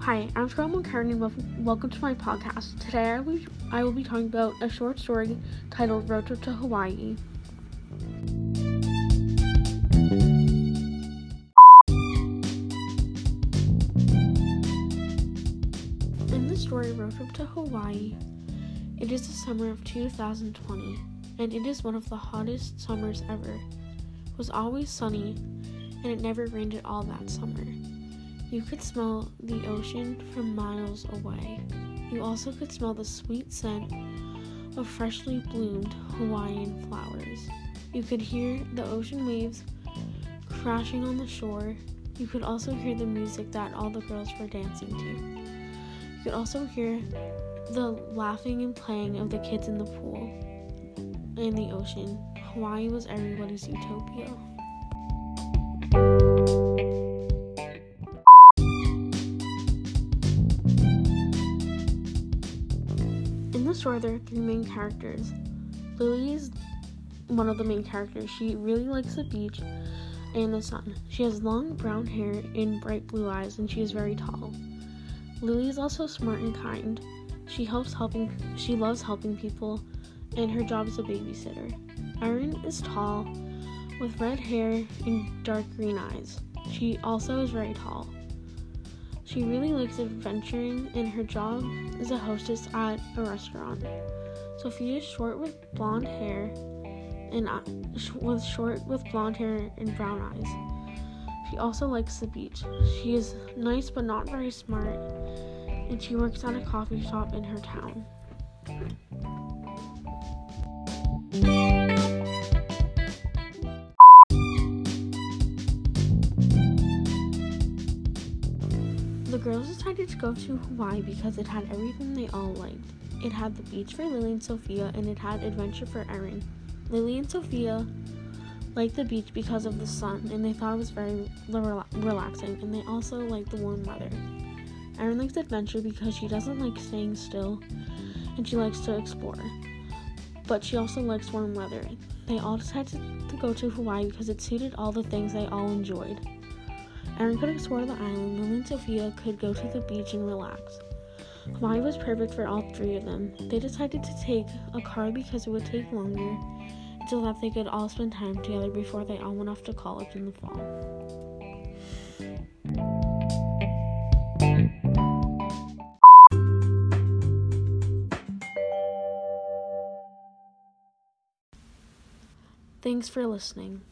Hi, I'm Scarlett McCartney and welcome to my podcast. Today I will be talking about a short story titled Road Trip to Hawaii. In the story Road Trip to Hawaii, it is the summer of 2020, and it is one of the hottest summers ever. It was always sunny, and it never rained at all that summer. You could smell the ocean from miles away. You also could smell the sweet scent of freshly bloomed Hawaiian flowers. You could hear the ocean waves crashing on the shore. You could also hear the music that all the girls were dancing to. You could also hear the laughing and playing of the kids in the pool and the ocean. Hawaii was everybody's utopia. In the story, there are three main characters. Lily is one of the main characters. She really likes the beach and the sun. She has long brown hair and bright blue eyes, and she is very tall. Lily is also smart and kind. She loves helping people, and her job is a babysitter. Erin is tall, with red hair and dark green eyes. She also is very tall. She really likes adventuring, and her job is a hostess at a restaurant. Sophia is short with blonde hair and brown eyes. She also likes the beach. She is nice but not very smart, and she works at a coffee shop in her town. The girls decided to go to Hawaii because it had everything they all liked. It had the beach for Lily and Sophia, and it had adventure for Erin. Lily and Sophia liked the beach because of the sun, and they thought it was very relaxing, and they also liked the warm weather. Erin likes adventure because she doesn't like staying still, and she likes to explore. But she also likes warm weather. They all decided to go to Hawaii because it suited all the things they all enjoyed. Erin could explore the island. Lily and Sophia could go to the beach and relax. Hawaii was perfect for all three of them. They decided to take a car because it would take longer, so that they could all spend time together before they all went off to college in the fall. Thanks for listening.